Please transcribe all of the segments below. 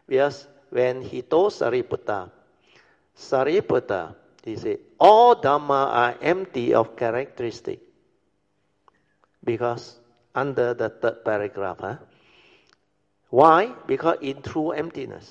Because when he told Sariputta, he said, all Dhamma are empty of characteristic. Because under the third paragraph, why? Because in true emptiness,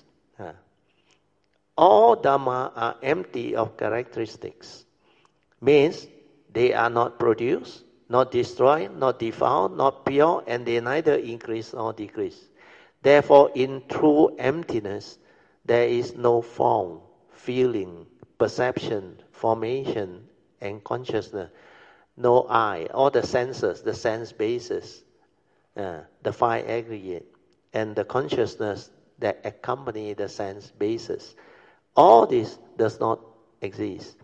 all Dhamma are empty of characteristics. Means they are not produced, not destroyed, not defiled, not pure, and they neither increase nor decrease. Therefore, in true emptiness, there is no form, feeling, perception, formation, and consciousness. No I, all the senses, the sense bases, the five aggregate, and the consciousness that accompany the sense bases. All this does not exist.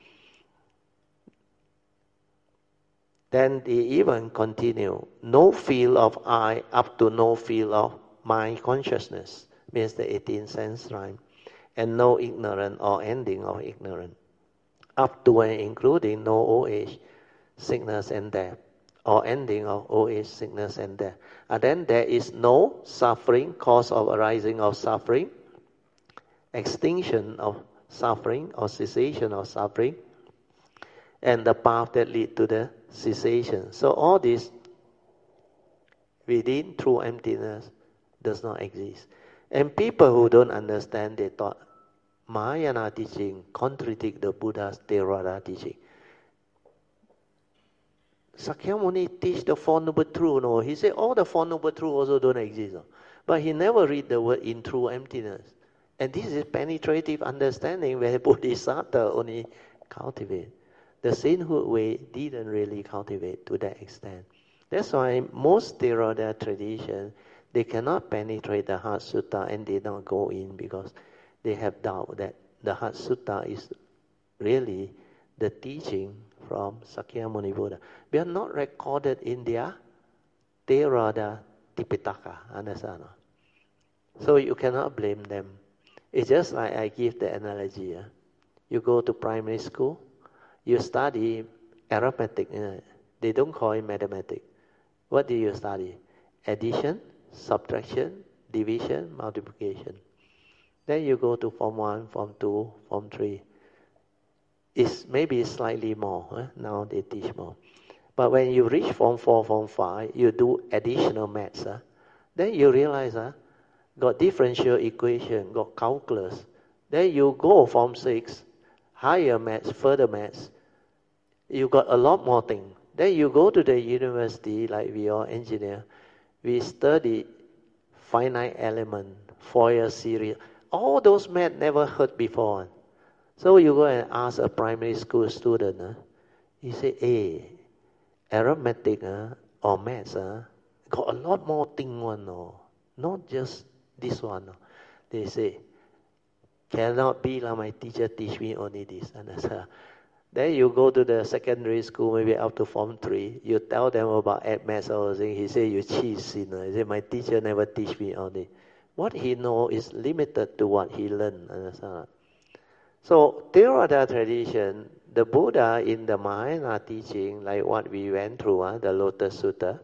Then they even continue, no feel of I up to no feel of my consciousness, means the 18th sense rhyme, and no ignorant or ending of ignorance, up to and including no old age, sickness and death, or ending of old age, sickness and death. And then there is no suffering, cause of arising of suffering, extinction of suffering or cessation of suffering, and the path that lead to the cessation. So all this within true emptiness does not exist. And people who don't understand, they thought Mahayana teaching contradict the Buddha's Theravada teaching. Sakyamuni teach the Four Noble Truths. No, he said all the Four Noble Truths also don't exist. No. But he never read the word in true emptiness. And this is penetrative understanding where Bodhisattva only cultivate. The sainthood way didn't really cultivate to that extent. That's why most Theravada traditions, they cannot penetrate the Heart Sutta and they don't go in because they have doubt that the Heart Sutta is really the teaching from Sakyamuni Buddha. They are not recorded in their Theravada Tipitaka, understand? So you cannot blame them. It's just like I give the analogy. You go to primary school, you study arithmetic. They don't call it mathematics. What do you study? Addition, subtraction, division, multiplication. Then you go to Form 1, Form 2, Form 3. It's maybe slightly more. Now they teach more. But when you reach Form 4, Form 5, you do additional maths. Then you realize, got differential equation, got calculus. Then you go Form 6, higher maths, further maths. You got a lot more things. Then you go to the university, like we are engineer. We study finite element, Fourier series. All those math never heard before. So you go and ask a primary school student. He say, hey, arithmetic or maths got a lot more thing one. Not just this one. They say, cannot be like my teacher teach me only this. And then you go to the secondary school, maybe up to Form 3. You tell them about maths or something. He say, you cheat sinner. He say, my teacher never teach me only. What he know is limited to what he learned. Understand? So Theravada tradition, the Buddha in the Mahayana teaching, like what we went through, the Lotus Sutta,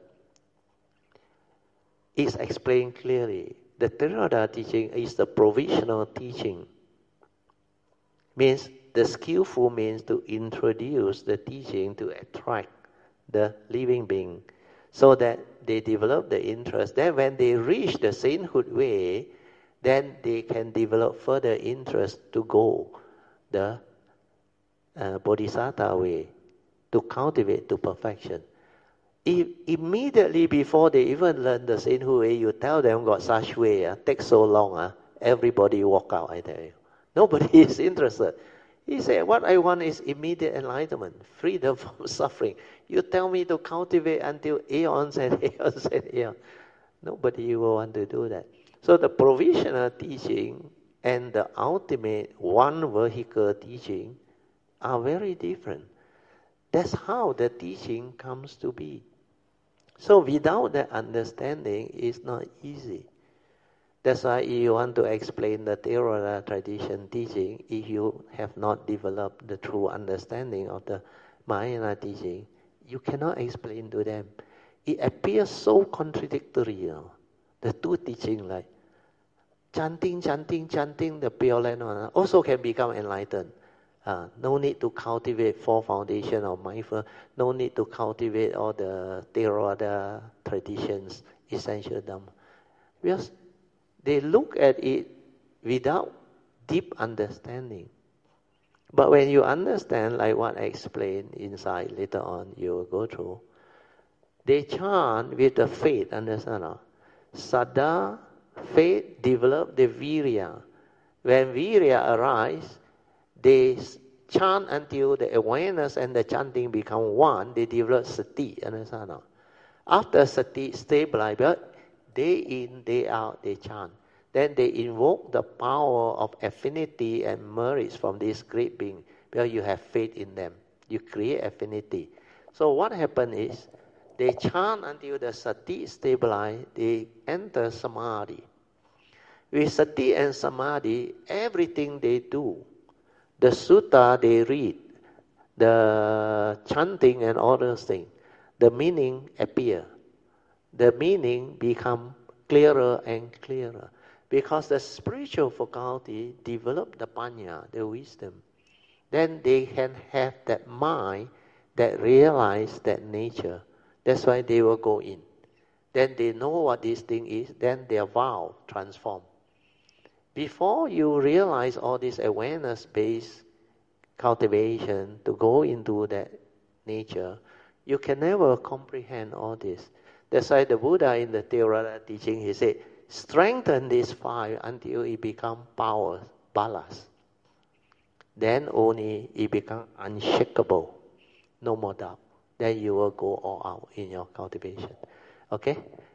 is explained clearly. The Theravada teaching is the provisional teaching. Means the skillful means to introduce the teaching to attract the living being so that they develop the interest. Then when they reach the sainthood way, then they can develop further interest to go the Bodhisattva way, to cultivate to perfection. If immediately before they even learn the sainthood way, you tell them got such way, takes so long, everybody walk out, I tell you. Nobody is interested. He said, what I want is immediate enlightenment, freedom from suffering. You tell me to cultivate until aeons and aeons and aeons. Nobody will want to do that. So the provisional teaching and the ultimate one vehicle teaching are very different. That's how the teaching comes to be. So without that understanding, it's not easy. That's why if you want to explain the Theravada tradition teaching, if you have not developed the true understanding of the Mahayana teaching, you cannot explain to them. It appears so contradictory, the two teachings, like chanting, the Pure Land one also can become enlightened. No need to cultivate four foundation of mindful. No need to cultivate all the Theravada traditions, essential Dhamma. Because they look at it without deep understanding. But when you understand, like what I explained inside later on, you will go through. They chant with the faith, understand? Saddha, faith, develop the virya. When virya arise, they chant until the awareness and the chanting become one. They develop sati, understand? After sati stabilize, but day in, day out, they chant. Then they invoke the power of affinity and merits from this great being, because you have faith in them. You create affinity. So what happens is, they chant until the sati stabilize, they enter samadhi. With sati and samadhi, everything they do, the sutta they read, the chanting and all those things, the meaning appear. The meaning become clearer and clearer. Because the spiritual faculty develop the panya, the wisdom. Then they can have that mind that realize that nature. That's why they will go in. Then they know what this thing is, then their vow transform. Before you realize all this awareness-based cultivation to go into that nature, you can never comprehend all this. That's why the Buddha in the Theravada teaching, he said, strengthen this fire until it become power, balas. Then only it become unshakable, no more doubt. Then you will go all out in your cultivation. Okay?